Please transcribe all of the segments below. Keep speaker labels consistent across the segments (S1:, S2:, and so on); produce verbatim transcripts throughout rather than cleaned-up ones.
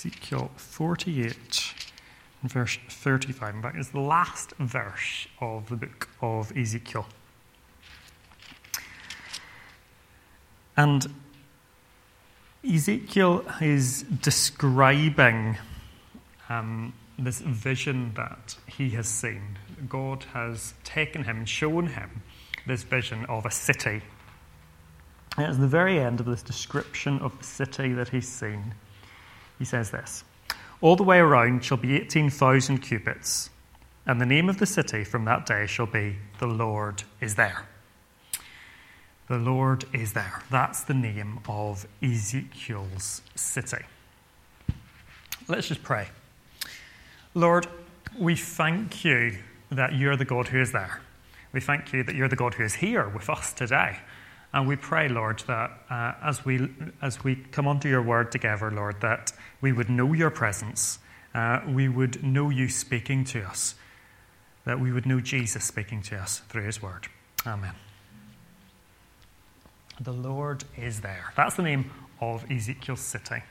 S1: Ezekiel forty-eight, and verse thirty-five. In fact, it's the last verse of the book of Ezekiel. And Ezekiel is describing um, this vision that he has seen. God has taken him and shown him this vision of a city. And at the very end of this description of the city that he's seen, he says this: "All the way around shall be eighteen thousand cubits, and the name of the city from that day shall be, the Lord is there." The Lord is there. That's the name of Ezekiel's city. Let's just pray. Lord, we thank you that you're the God who is there. We thank you that you're the God who is here with us today. And we pray, Lord, that uh, as we as we come onto your word together, Lord, that we would know your presence, uh, we would know you speaking to us, that we would know Jesus speaking to us through his word. Amen. The Lord is there. That's the name of Ezekiel's city.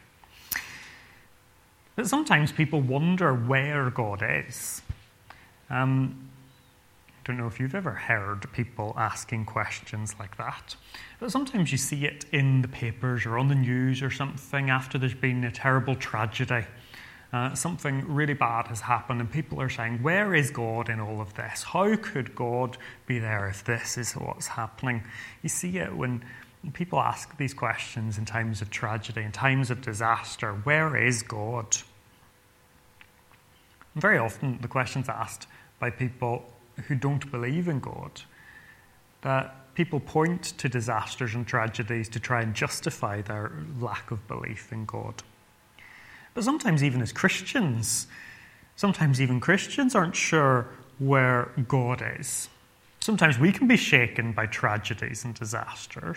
S1: But sometimes people wonder where God is. Um, I don't know if you've ever heard people asking questions like that. But sometimes you see it in the papers or on the news or something after there's been a terrible tragedy. Uh, something really bad has happened and people are saying, where is God in all of this? How could God be there if this is what's happening? You see it when people ask these questions in times of tragedy, in times of disaster. Where is God? And very often the question's asked by people who don't believe in God, that people point to disasters and tragedies to try and justify their lack of belief in God. But sometimes even as Christians, sometimes even Christians aren't sure where God is. Sometimes we can be shaken by tragedies and disasters.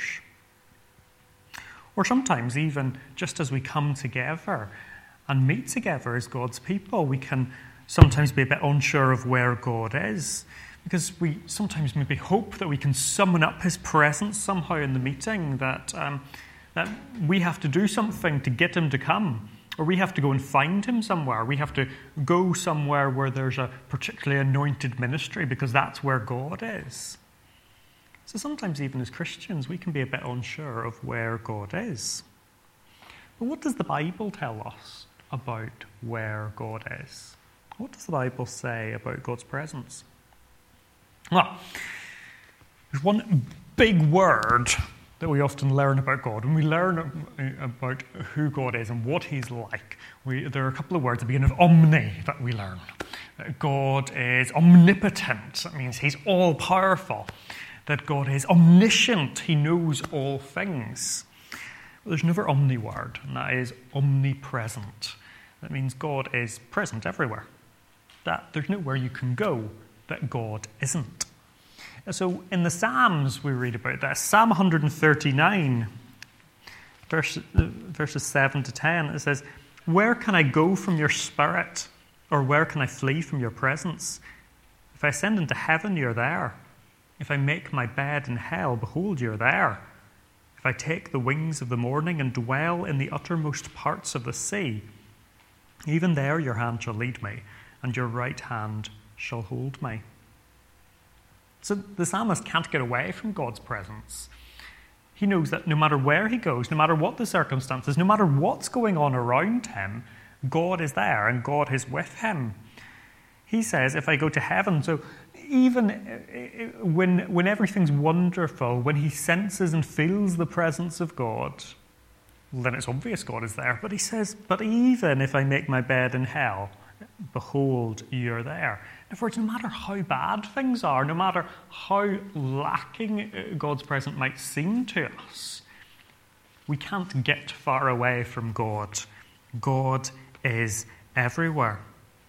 S1: Or sometimes even just as we come together and meet together as God's people, we can sometimes be a bit unsure of where God is, because we sometimes maybe hope that we can summon up his presence somehow in the meeting, that um, that we have to do something to get him to come, or we have to go and find him somewhere. We have to go somewhere where there's a particularly anointed ministry, because that's where God is. So sometimes even as Christians, we can be a bit unsure of where God is. But what does the Bible tell us about where God is? What does the Bible say about God's presence? Well, there's one big word that we often learn about God. When we learn about who God is and what he's like, we, there are a couple of words that begin with omni that we learn. God is omnipotent. That means he's all-powerful. That God is omniscient. He knows all things. But there's another omni word, and that is omnipresent. That means God is present everywhere. That there's nowhere you can go that God isn't. So in the Psalms we read about that. Psalm one thirty-nine, verse, verses seven to ten, it says, "Where can I go from your spirit? Or where can I flee from your presence? If I ascend into heaven, you're there. If I make my bed in hell, behold, you're there. If I take the wings of the morning and dwell in the uttermost parts of the sea, even there your hand shall lead me, and your right hand shall hold me." So the psalmist can't get away from God's presence. He knows that no matter where he goes, no matter what the circumstances, no matter what's going on around him, God is there and God is with him. He says, if I go to heaven, so even when, when everything's wonderful, when he senses and feels the presence of God, well, then it's obvious God is there. But he says, but even if I make my bed in hell, behold, you're there. In other words, no matter how bad things are, no matter how lacking God's presence might seem to us, we can't get far away from God. God is everywhere.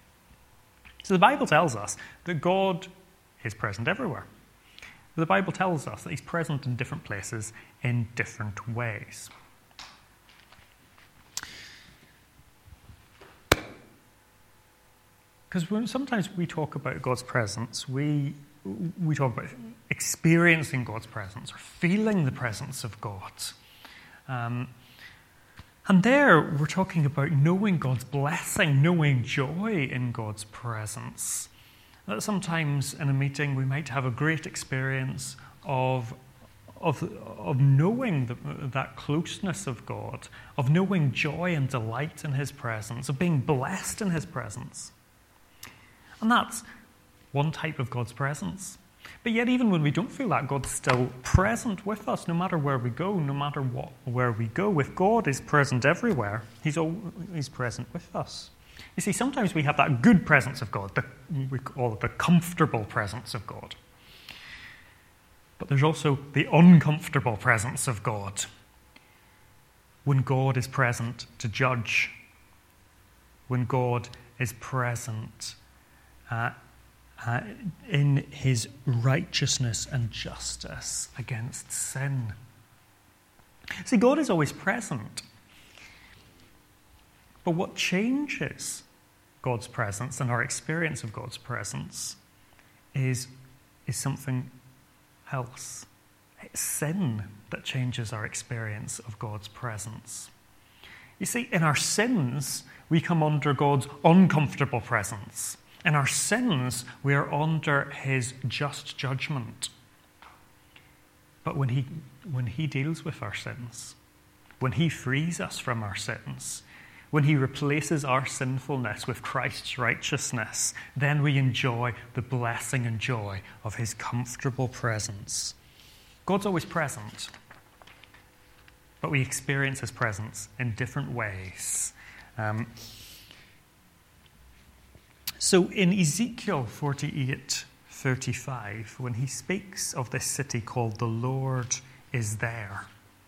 S1: So the Bible tells us that God is present everywhere. The Bible tells us that he's present in different places in different ways. Because sometimes we talk about God's presence, we we talk about experiencing God's presence or feeling the presence of God. Um, And there we're talking about knowing God's blessing, knowing joy in God's presence. That sometimes in a meeting we might have a great experience of, of, of knowing the, that closeness of God, of knowing joy and delight in his presence, of being blessed in his presence. And that's one type of God's presence. But yet even when we don't feel that, God's still present with us no matter where we go, no matter what, where we go. If God is present everywhere, he's always present with us. You see, sometimes we have that good presence of God, the, we call it the comfortable presence of God. But there's also the uncomfortable presence of God, when God is present to judge, when God is present uh, uh, in his righteousness and justice against sin. See, God is always present. But what changes God's presence and our experience of God's presence is, is something else. It's sin that changes our experience of God's presence. You see, in our sins, we come under God's uncomfortable presence. In our sins, we are under his just judgment. But when he, when he deals with our sins, when he frees us from our sins, when he replaces our sinfulness with Christ's righteousness, then we enjoy the blessing and joy of his comfortable presence. God's always present, but we experience his presence in different ways. Um, so in Ezekiel forty-eight thirty-five, when he speaks of this city called the Lord is there,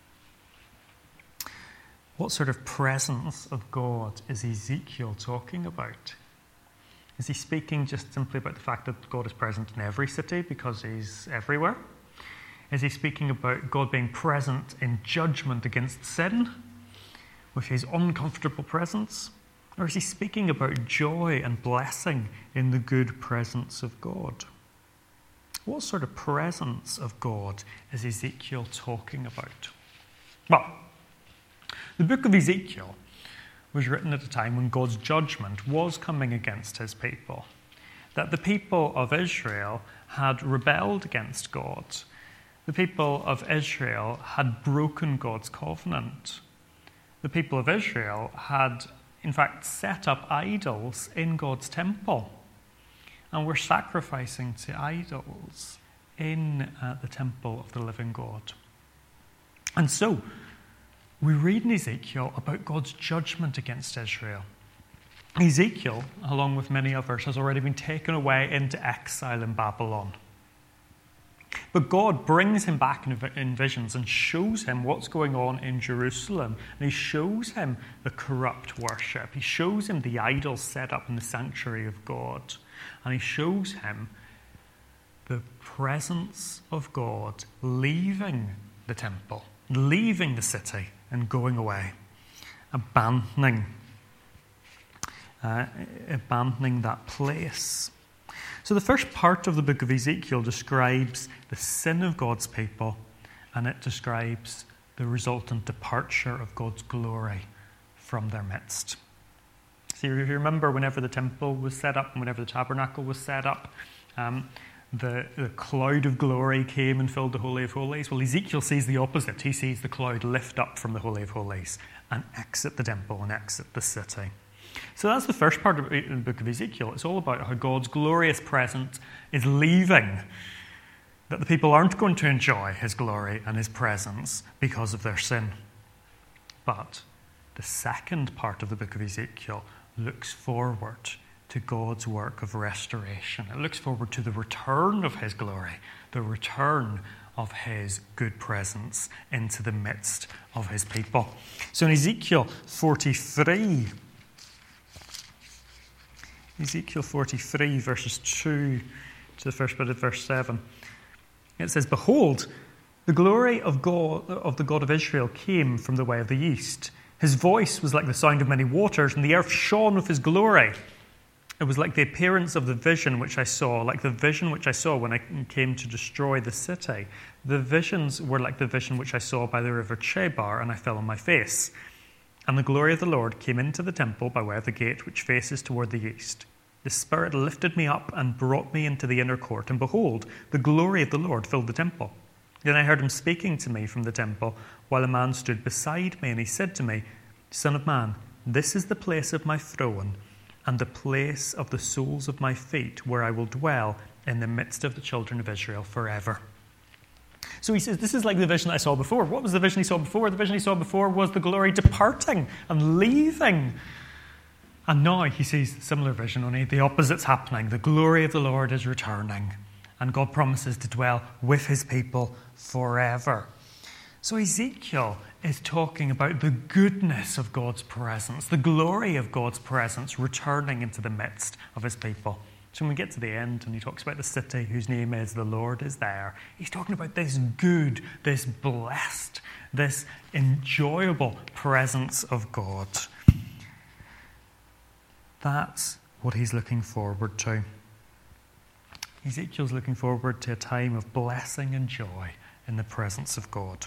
S1: what sort of presence of God is Ezekiel talking about? Is he speaking just simply about the fact that God is present in every city because he's everywhere? Is he speaking about God being present in judgment against sin with his uncomfortable presence? Or is he speaking about joy and blessing in the good presence of God? What sort of presence of God is Ezekiel talking about? Well, the book of Ezekiel was written at a time when God's judgment was coming against his people. That the people of Israel had rebelled against God. The people of Israel had broken God's covenant. The people of Israel had, in fact, set up idols in God's temple and were sacrificing to idols in uh, the temple of the living God. And so, we read in Ezekiel about God's judgment against Israel. Ezekiel, along with many others, has already been taken away into exile in Babylon. But God brings him back in visions and shows him what's going on in Jerusalem. And he shows him the corrupt worship. He shows him the idols set up in the sanctuary of God. And he shows him the presence of God leaving the temple, leaving the city and going away, abandoning, uh, abandoning that place. So the first part of the book of Ezekiel describes the sin of God's people, and it describes the resultant departure of God's glory from their midst. So you remember whenever the temple was set up and whenever the tabernacle was set up, um, the, the cloud of glory came and filled the Holy of Holies. Well, Ezekiel sees the opposite. He sees the cloud lift up from the Holy of Holies and exit the temple and exit the city. So that's the first part of the book of Ezekiel. It's all about how God's glorious presence is leaving, that the people aren't going to enjoy his glory and his presence because of their sin. But the second part of the book of Ezekiel looks forward to God's work of restoration. It looks forward to the return of his glory, the return of his good presence into the midst of his people. So in Ezekiel forty-three, Ezekiel forty-three, verses two to the first bit of verse seven, it says, "Behold, the glory of God, of the God of Israel came from the way of the east. His voice was like the sound of many waters, and the earth shone with his glory. It was like the appearance of the vision which I saw, like the vision which I saw when I came to destroy the city. The visions were like the vision which I saw by the river Chebar, and I fell on my face. And the glory of the Lord came into the temple by way of the gate which faces toward the east. The Spirit lifted me up and brought me into the inner court, and behold, the glory of the Lord filled the temple. Then I heard him speaking to me from the temple, while a man stood beside me, and he said to me, Son of man, this is the place of my throne, and the place of the soles of my feet, where I will dwell in the midst of the children of Israel forever. So he says, this is like the vision that I saw before. What was the vision he saw before? The vision he saw before was the glory departing and leaving. And now he sees a similar vision, only the opposite's happening. The glory of the Lord is returning, and God promises to dwell with his people forever. So Ezekiel is talking about the goodness of God's presence, the glory of God's presence returning into the midst of his people. So when we get to the end and he talks about the city whose name is the Lord is there, he's talking about this good, this blessed, this enjoyable presence of God. That's what he's looking forward to. Ezekiel's looking forward to a time of blessing and joy in the presence of God.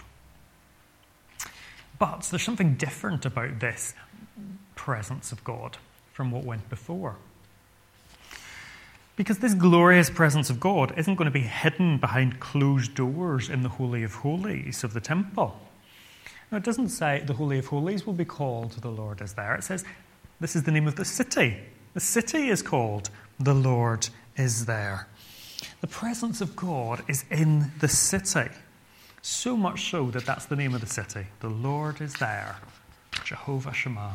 S1: But there's something different about this presence of God from what went before. Because this glorious presence of God isn't going to be hidden behind closed doors in the Holy of Holies of the temple. Now, it doesn't say the Holy of Holies will be called the Lord is there. It says this is the name of the city. The city is called the Lord is there. The presence of God is in the city. So much so that that's the name of the city. The Lord is there. Jehovah Shammah.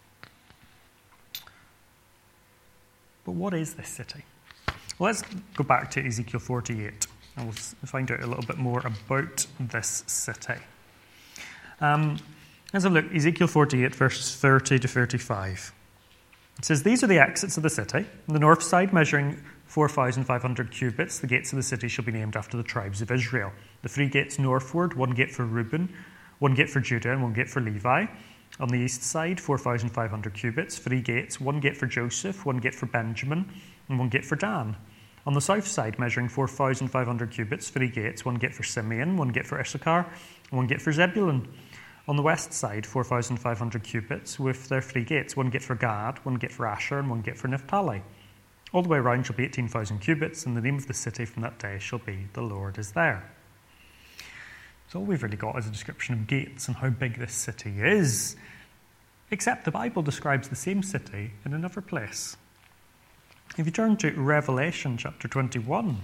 S1: But what is this city? Well, let's go back to Ezekiel forty-eight, and we'll find out a little bit more about this city. Um, let's have a look. Ezekiel forty-eight, verses thirty to thirty-five. It says, These are the exits of the city. On the north side, measuring four thousand five hundred cubits, the gates of the city shall be named after the tribes of Israel. The three gates northward, one gate for Reuben, one gate for Judah, and one gate for Levi. On the east side, four thousand five hundred cubits, three gates, one gate for Joseph, one gate for Benjamin, and one gate for Dan. On the south side, measuring four thousand five hundred cubits, three gates, one gate for Simeon, one gate for Issachar, and one gate for Zebulun. On the west side, four thousand five hundred cubits, with their three gates, one gate for Gad, one gate for Asher, and one gate for Naphtali. All the way around shall be eighteen thousand cubits, and the name of the city from that day shall be, The Lord is there. So all we've really got is a description of gates and how big this city is, except the Bible describes the same city in another place. If you turn to Revelation chapter twenty-one,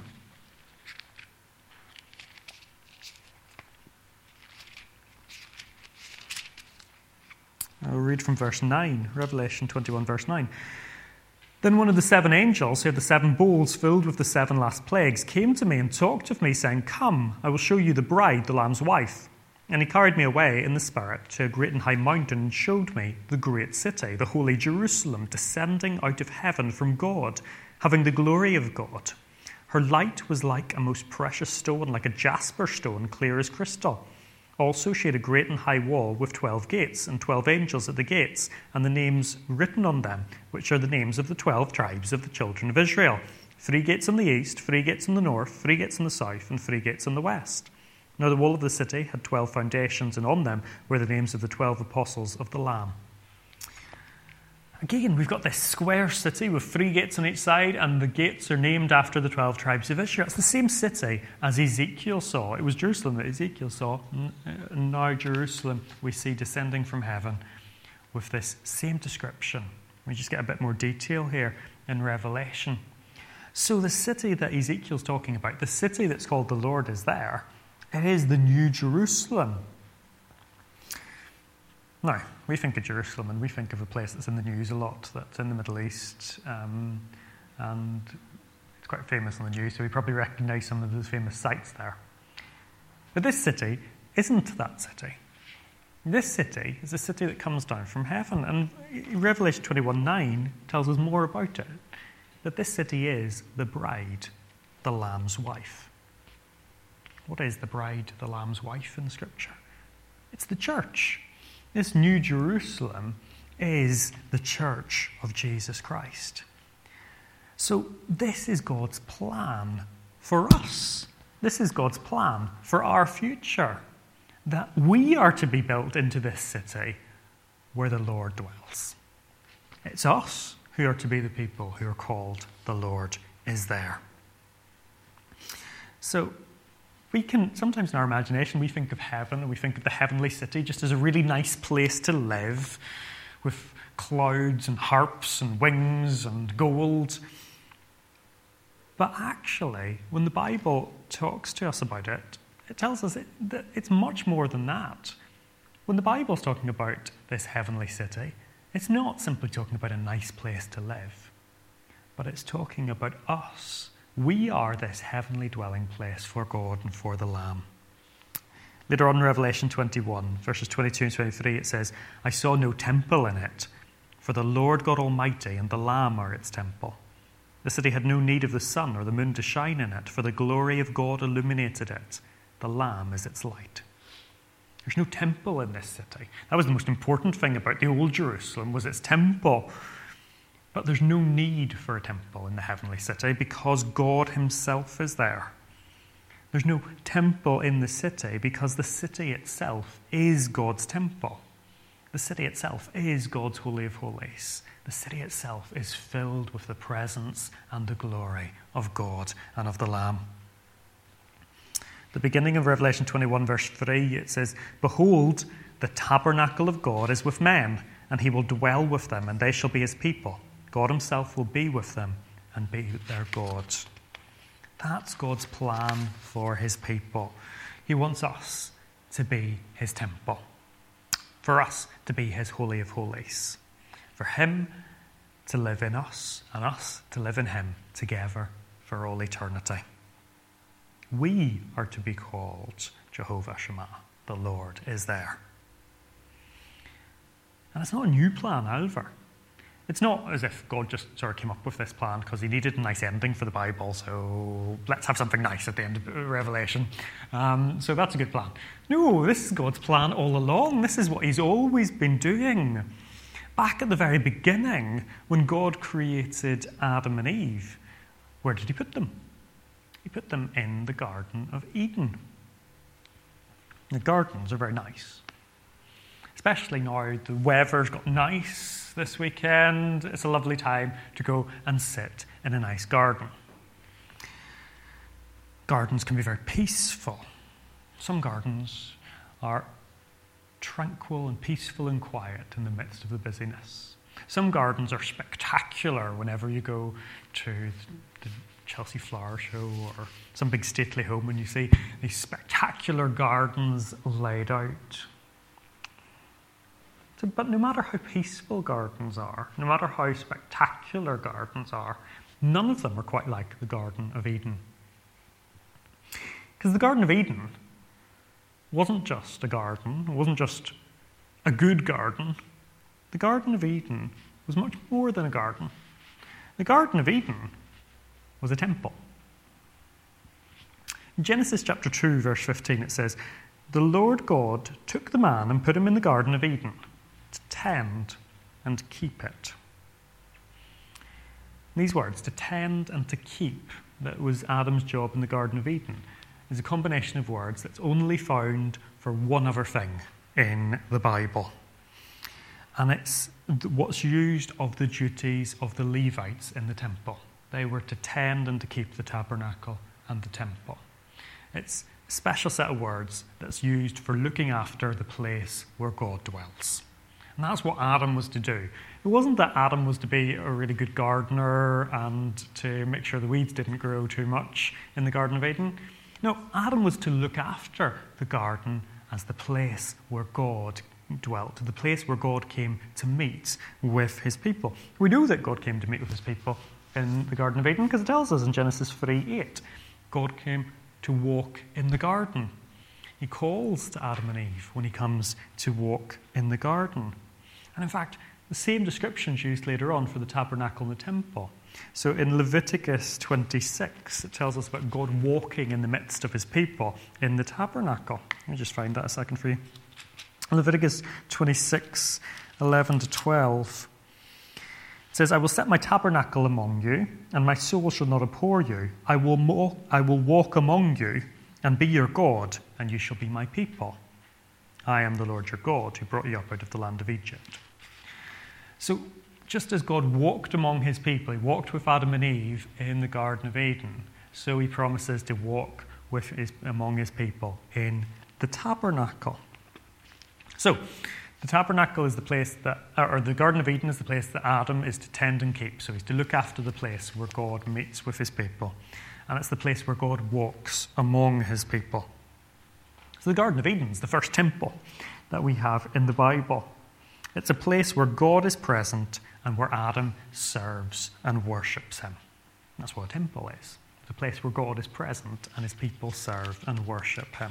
S1: I'll read from verse nine, Revelation twenty-one, verse nine. Then one of the seven angels, who had the seven bowls filled with the seven last plagues, came to me and talked with me, saying, Come, I will show you the bride, the Lamb's wife. And he carried me away in the Spirit to a great and high mountain and showed me the great city, the holy Jerusalem, descending out of heaven from God, having the glory of God. Her light was like a most precious stone, like a jasper stone, clear as crystal. Also she had a great and high wall with twelve gates, and twelve angels at the gates, and the names written on them, which are the names of the twelve tribes of the children of Israel. Three gates on the east, three gates on the north, three gates on the south, and three gates on the west. Now the wall of the city had twelve foundations, and on them were the names of the twelve apostles of the Lamb. Again, we've got this square city with three gates on each side, and the gates are named after the twelve tribes of Israel. It's the same city as Ezekiel saw. It was Jerusalem that Ezekiel saw, and now Jerusalem we see descending from heaven with this same description. We just get a bit more detail here in Revelation. So the city that Ezekiel's talking about, the city that's called the Lord is there, it is the New Jerusalem. Now, we think of Jerusalem and we think of a place that's in the news a lot, that's in the Middle East, um, and it's quite famous on the news, so we probably recognise some of those famous sites there. But this city isn't that city. This city is a city that comes down from heaven, and Revelation twenty-one nine tells us more about it, that this city is the bride, the Lamb's wife. What is the bride, the Lamb's wife in Scripture? It's the church. This New Jerusalem is the church of Jesus Christ. So this is God's plan for us. This is God's plan for our future, that we are to be built into this city where the Lord dwells. It's us who are to be the people who are called the Lord is there. So we can, sometimes in our imagination, we think of heaven and we think of the heavenly city just as a really nice place to live with clouds and harps and wings and gold. But actually, when the Bible talks to us about it, it tells us that it's much more than that. When the Bible's talking about this heavenly city, it's not simply talking about a nice place to live, but it's talking about us. We are this heavenly dwelling place for God and for the Lamb. Later on in Revelation twenty-one, verses twenty-two and twenty-three, it says, I saw no temple in it, for the Lord God Almighty and the Lamb are its temple. The city had no need of the sun or the moon to shine in it, for the glory of God illuminated it. The Lamb is its light. There's no temple in this city. That was the most important thing about the old Jerusalem, was its temple. But there's no need for a temple in the heavenly city because God himself is there. There's no temple in the city because the city itself is God's temple. The city itself is God's Holy of Holies. The city itself is filled with the presence and the glory of God and of the Lamb. The beginning of Revelation twenty-one, verse three, it says, Behold, the tabernacle of God is with men, and he will dwell with them, and they shall be his people. God himself will be with them and be their God. That's God's plan for his people. He wants us to be his temple, for us to be his Holy of Holies, for him to live in us and us to live in him together for all eternity. We are to be called Jehovah Shammah. The Lord is there. And it's not a new plan either. It's not as if God just sort of came up with this plan because he needed a nice ending for the Bible, so let's have something nice at the end of Revelation. Um, so that's a good plan. No, this is God's plan all along. This is what he's always been doing. Back at the very beginning, when God created Adam and Eve, where did he put them? He put them in the Garden of Eden. The gardens are very nice. Especially now the weather's got nice this weekend. It's a lovely time to go and sit in a nice garden. Gardens can be very peaceful. Some gardens are tranquil and peaceful and quiet in the midst of the busyness. Some gardens are spectacular whenever you go to the Chelsea Flower Show or some big stately home and you see these spectacular gardens laid out. So, but no matter how peaceful gardens are, no matter how spectacular gardens are, none of them are quite like the Garden of Eden. Because the Garden of Eden wasn't just a garden, it wasn't just a good garden. The Garden of Eden was much more than a garden. The Garden of Eden was a temple. In Genesis chapter two, verse fifteen, it says, The Lord God took the man and put him in the Garden of Eden to tend and keep it. These words, to tend and to keep, that was Adam's job in the Garden of Eden, is a combination of words that's only found for one other thing in the Bible. And it's what's used of the duties of the Levites in the temple. They were to tend and to keep the tabernacle and the temple. It's a special set of words that's used for looking after the place where God dwells. And that's what Adam was to do. It wasn't that Adam was to be a really good gardener and to make sure the weeds didn't grow too much in the Garden of Eden. No, Adam was to look after the garden as the place where God dwelt, the place where God came to meet with his people. We know that God came to meet with his people in the Garden of Eden because it tells us in Genesis three eight, God came to walk in the garden. He calls to Adam and Eve when he comes to walk in the garden. And in fact, the same description is used later on for the tabernacle and the temple. So in Leviticus twenty-six, it tells us about God walking in the midst of his people in the tabernacle. Let me just find that a second for you. Leviticus twenty-six, eleven to twelve. It says, I will set my tabernacle among you, and my soul shall not abhor you. I will, mo- I will walk among you, and be your God, and you shall be my people. I am the Lord your God, who brought you up out of the land of Egypt. So just as God walked among his people, he walked with Adam and Eve in the Garden of Eden, so he promises to walk with his, among his people in the tabernacle. So, the tabernacle is the place that, or the Garden of Eden is the place that Adam is to tend and keep. So he's to look after the place where God meets with his people. And it's the place where God walks among his people. So the Garden of Eden is the first temple that we have in the Bible. It's a place where God is present and where Adam serves and worships him. That's what a temple is. It's a place where God is present and his people serve and worship him.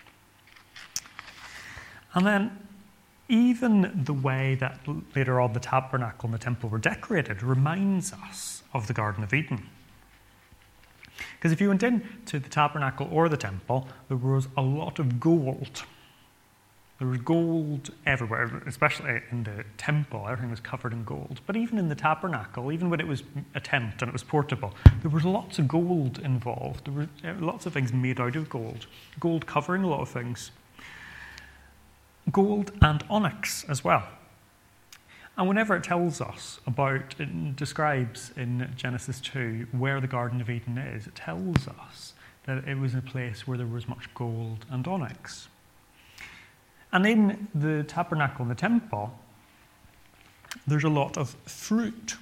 S1: And then even the way that later on the tabernacle and the temple were decorated reminds us of the Garden of Eden. Because if you went into the tabernacle or the temple, there was a lot of gold. There was gold everywhere, especially in the temple. Everything was covered in gold. But even in the tabernacle, even when it was a tent and it was portable, there was lots of gold involved. There were lots of things made out of gold. Gold covering a lot of things. Gold and onyx as well. And whenever it tells us about, it describes in Genesis two where the Garden of Eden is, it tells us that it was a place where there was much gold and onyx. And in the tabernacle and the temple, there's a lot of fruit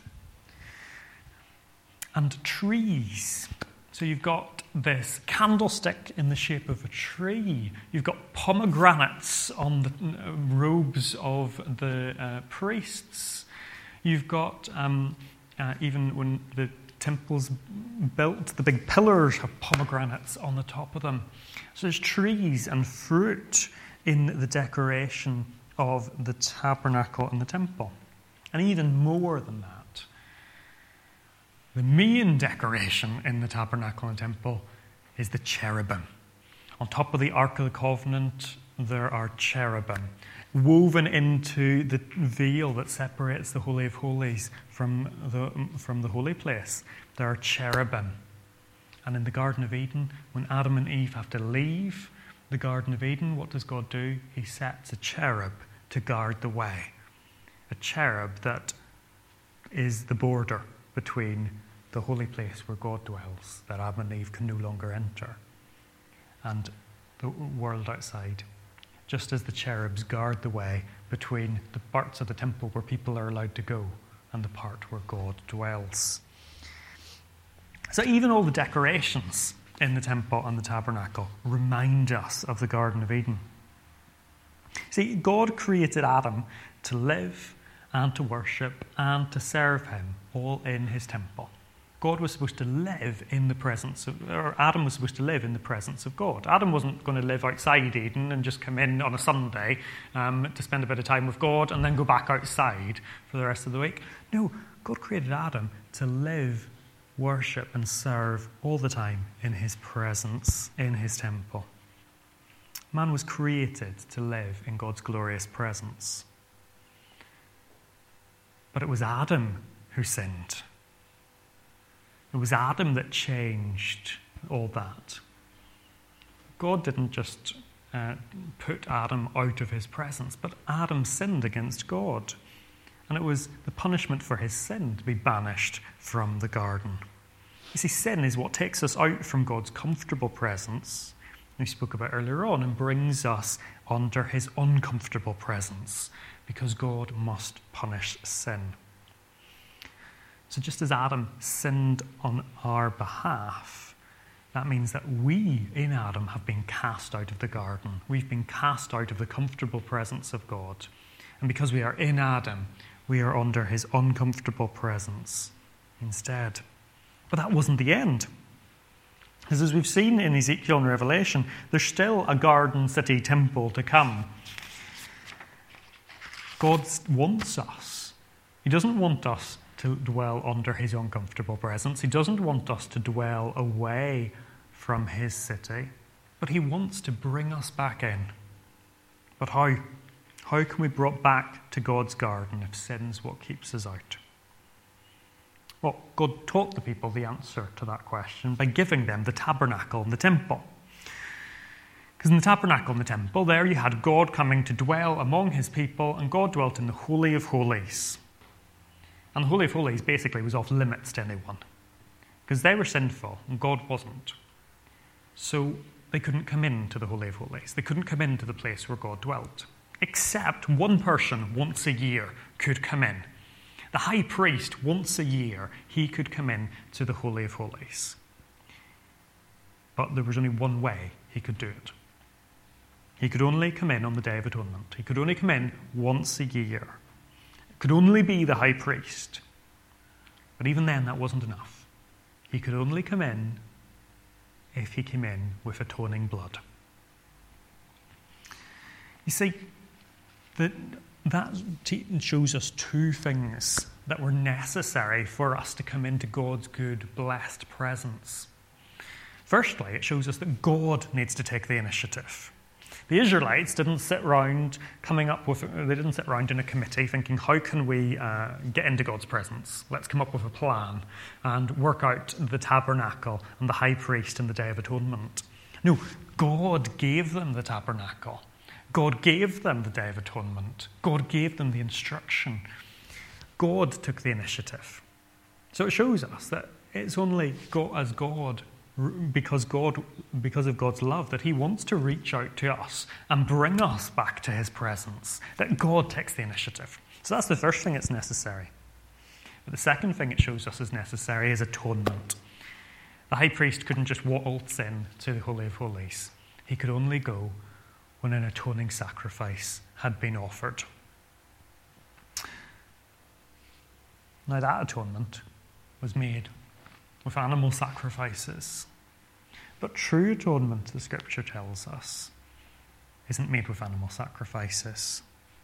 S1: and trees. So you've got this candlestick in the shape of a tree. You've got pomegranates on the robes of the uh, priests. You've got, um, uh, even when the temple's built, the big pillars have pomegranates on the top of them. So there's trees and fruit in the decoration of the tabernacle and the temple. And even more than that, the main decoration in the tabernacle and temple is the cherubim. On top of the Ark of the Covenant, there are cherubim. Woven into the veil that separates the Holy of Holies from the, from the holy place, there are cherubim. And in the Garden of Eden, when Adam and Eve have to leave the Garden of Eden, what does God do? He sets a cherub to guard the way. A cherub that is the border between the holy place where God dwells, that Adam and Eve can no longer enter, and the world outside. Just as the cherubs guard the way between the parts of the temple where people are allowed to go and the part where God dwells. So even all the decorations in the temple and the tabernacle remind us of the Garden of Eden. See, God created Adam to live and to worship and to serve him, all in his temple. God was supposed to live in the presence of, or Adam was supposed to live in the presence of God. Adam wasn't going to live outside Eden and just come in on a Sunday um, to spend a bit of time with God and then go back outside for the rest of the week. No, God created Adam to live, worship, and serve all the time in his presence, in his temple. Man was created to live in God's glorious presence. But it was Adam who sinned. It was Adam that changed all that. God didn't just uh, put Adam out of his presence, but Adam sinned against God. And it was the punishment for his sin to be banished from the garden. You see, sin is what takes us out from God's comfortable presence, we spoke about earlier on, and brings us under his uncomfortable presence, because God must punish sin. So just as Adam sinned on our behalf, that means that we, in Adam, have been cast out of the garden. We've been cast out of the comfortable presence of God. And because we are in Adam, we are under his uncomfortable presence instead. But that wasn't the end. Because as we've seen in Ezekiel and Revelation, there's still a garden city temple to come. God wants us. He doesn't want us to dwell under his uncomfortable presence. He doesn't want us to dwell away from his city, but he wants to bring us back in. But how? How can we be brought back to God's garden if sin's what keeps us out? Well, God taught the people the answer to that question by giving them the tabernacle and the temple. Because in the tabernacle and the temple, there you had God coming to dwell among his people, and God dwelt in the Holy of Holies. And the Holy of Holies basically was off limits to anyone, because they were sinful and God wasn't. So they couldn't come into the Holy of Holies. They couldn't come into the place where God dwelt. Except one person once a year could come in. The high priest, once a year, he could come in to the Holy of Holies. But there was only one way he could do it. He could only come in on the Day of Atonement. He could only come in once a year. It could only be the high priest. But even then, that wasn't enough. He could only come in if he came in with atoning blood. You see, that, that shows us two things that were necessary for us to come into God's good, blessed presence. Firstly, it shows us that God needs to take the initiative. The Israelites didn't sit round coming up with, they didn't sit round in a committee thinking, how can we uh, get into God's presence? Let's come up with a plan and work out the tabernacle and the high priest and the Day of Atonement. No, God gave them the tabernacle. God gave them the Day of Atonement. God gave them the instruction. God took the initiative. So it shows us that it's only God, as God, because God, because of God's love, that he wants to reach out to us and bring us back to his presence, that God takes the initiative. So that's the first thing that's necessary. But the second thing it shows us is necessary is atonement. The high priest couldn't just waltz in to the Holy of Holies. He could only go when an atoning sacrifice had been offered. Now that atonement was made with animal sacrifices. But true atonement, the scripture tells us, isn't made with animal sacrifices.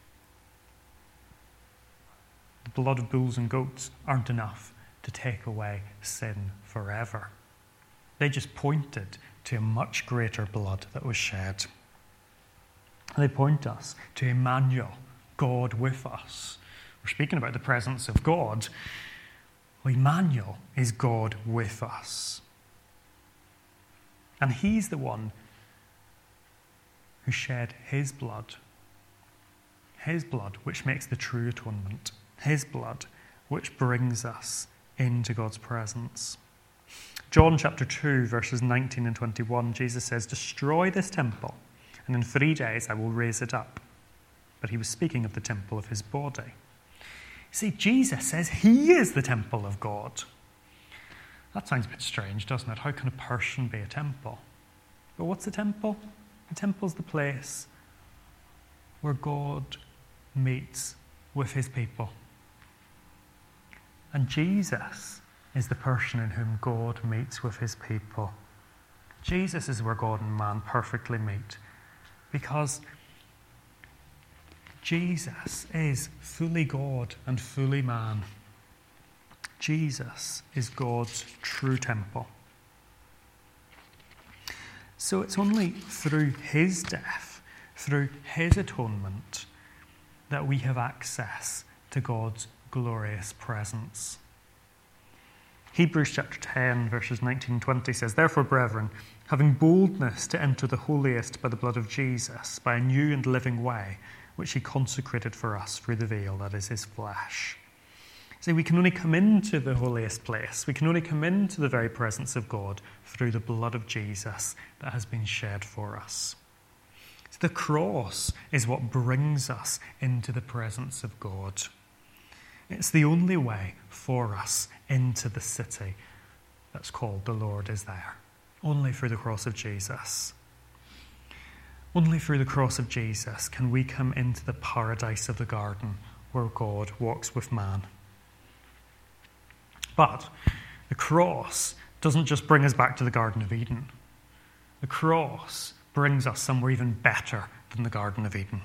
S1: The blood of bulls and goats aren't enough to take away sin forever. They just pointed to a much greater blood that was shed. They point us to Emmanuel, God with us. We're speaking about the presence of God. Well, Emmanuel is God with us. And he's the one who shed his blood. His blood, which makes the true atonement. His blood, which brings us into God's presence. John chapter two, verses nineteen and twenty-one, Jesus says, "Destroy this temple, and in three days I will raise it up." But he was speaking of the temple of his body. See, Jesus says he is the temple of God. That sounds a bit strange, doesn't it? How can a person be a temple? But what's a temple? A temple's the place where God meets with his people. And Jesus is the person in whom God meets with his people. Jesus is where God and man perfectly meet, because Jesus is fully God and fully man. Jesus is God's true temple. So it's only through his death, through his atonement, that we have access to God's glorious presence. Hebrews chapter ten, verses nineteen and twenty says, "Therefore, brethren, having boldness to enter the holiest by the blood of Jesus, by a new and living way, which he consecrated for us through the veil, that is his flesh." See, we can only come into the holiest place. We can only come into the very presence of God through the blood of Jesus that has been shed for us. So the cross is what brings us into the presence of God. It's the only way for us into the city that's called the Lord is there. Only through the cross of Jesus. Only through the cross of Jesus can we come into the paradise of the garden where God walks with man. But the cross doesn't just bring us back to the Garden of Eden. The cross brings us somewhere even better than the Garden of Eden.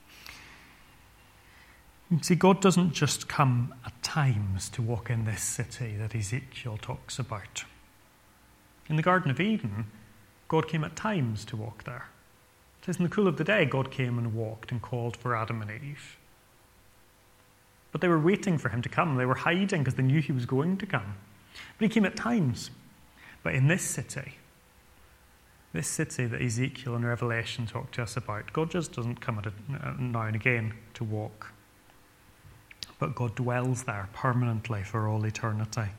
S1: You see, God doesn't just come at times to walk in this city that Ezekiel talks about. In the Garden of Eden, God came at times to walk there. It says in the cool of the day, God came and walked and called for Adam and Eve. But they were waiting for him to come. They were hiding because they knew he was going to come. But he came at times. But in this city, this city that Ezekiel and Revelation talk to us about, God just doesn't come at it now and again to walk. but God dwells there permanently for all eternity.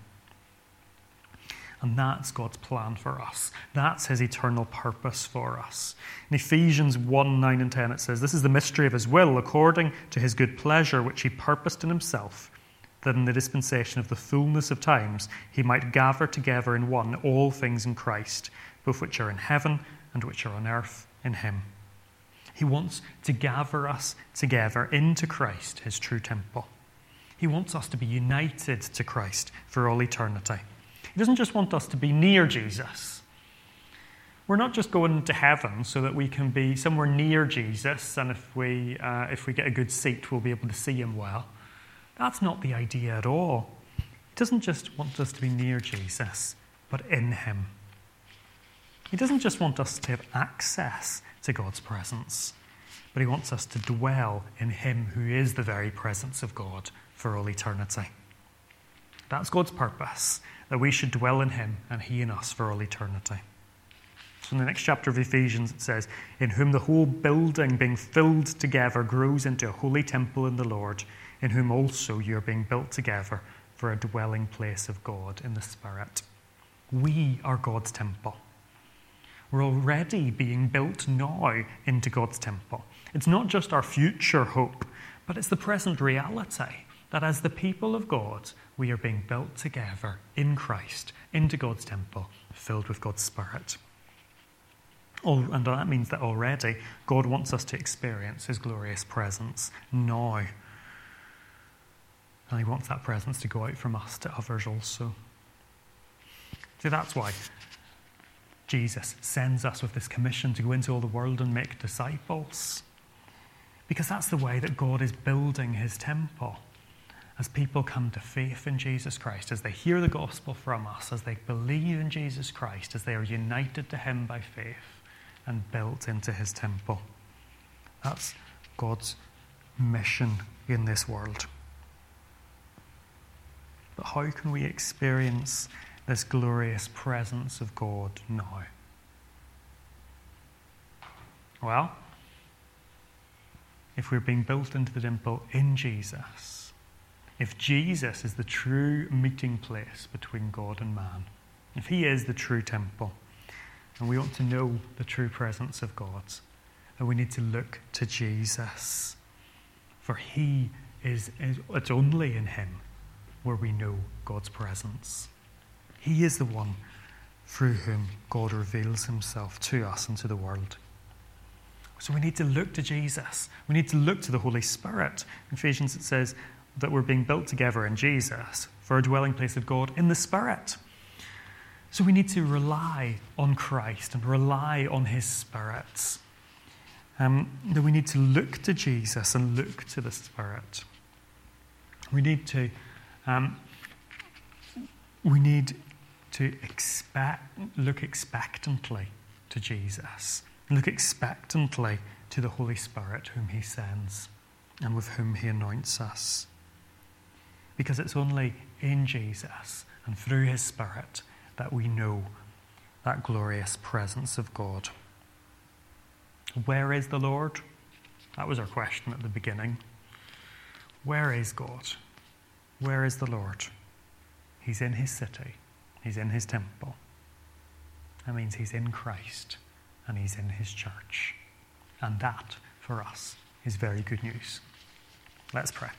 S1: And that's God's plan for us. That's his eternal purpose for us. In Ephesians one, nine and ten it says, "This is the mystery of his will, according to his good pleasure, which he purposed in himself, that in the dispensation of the fullness of times he might gather together in one all things in Christ, both which are in heaven and which are on earth in him." He wants to gather us together into Christ, his true temple. He wants us to be united to Christ for all eternity. He doesn't just want us to be near Jesus. We're not just going to heaven so that we can be somewhere near Jesus, and if we uh, if we get a good seat, we'll be able to see him well. That's not the idea at all. He doesn't just want us to be near Jesus, but in him. He doesn't just want us to have access to God's presence, but he wants us to dwell in him who is the very presence of God for all eternity. That's God's purpose, that we should dwell in him and he in us for all eternity. So in the next chapter of Ephesians it says, "In whom the whole building being filled together grows into a holy temple in the Lord, in whom also you are being built together for a dwelling place of God in the Spirit." We are God's temple. We're already being built now into God's temple. It's not just our future hope, but it's the present reality that as the people of God, we are being built together in Christ into God's temple, filled with God's Spirit. And that means that already God wants us to experience his glorious presence now. And he wants that presence to go out from us to others also. So that's why Jesus sends us with this commission to go into all the world and make disciples. Because that's the way that God is building his temple. As people come to faith in Jesus Christ, as they hear the gospel from us, as they believe in Jesus Christ, as they are united to him by faith and built into his temple. That's God's mission in this world. But how can we experience this glorious presence of God now? Well, if we're being built into the temple in Jesus, if Jesus is the true meeting place between God and man, if he is the true temple, and we want to know the true presence of God, then we need to look to Jesus. For he is, it's only in him where we know God's presence. He is the one through whom God reveals himself to us and to the world. So we need to look to Jesus. We need to look to the Holy Spirit. In Ephesians it says that we're being built together in Jesus for a dwelling place of God in the Spirit. So we need to rely on Christ and rely on his Spirit. Um, that we need to look to Jesus and look to the Spirit. We need to um, we need to expect, look expectantly to Jesus. Look expectantly to the Holy Spirit whom he sends and with whom he anoints us. Because it's only in Jesus and through his Spirit that we know that glorious presence of God. Where is the Lord? That was our question at the beginning. Where is God? Where is the Lord? He's in his city. He's in his temple. That means he's in Christ and he's in his church. And that, for us, is very good news. Let's pray.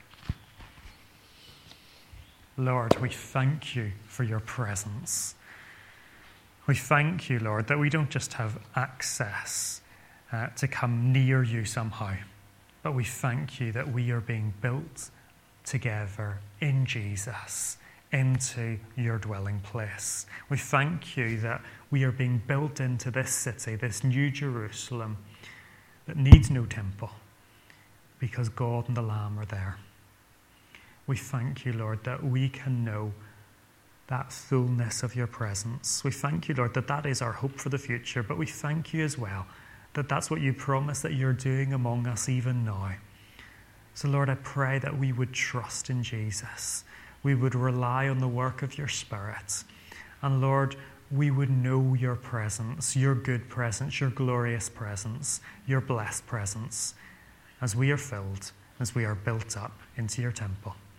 S1: Lord, we thank you for your presence. We thank you, Lord, that we don't just have access uh, to come near you somehow, but we thank you that we are being built together in Jesus into your dwelling place. We thank you that we are being built into this city, this new Jerusalem that needs no temple because God and the Lamb are there. We thank you, Lord, that we can know that fullness of your presence. We thank you, Lord, that that is our hope for the future, but we thank you as well that that's what you promise that you're doing among us even now. So, Lord, I pray that we would trust in Jesus. We would rely on the work of your Spirit. And, Lord, we would know your presence, your good presence, your glorious presence, your blessed presence as we are filled, as we are built up into your temple.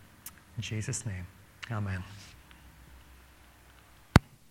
S1: In Jesus' name, amen.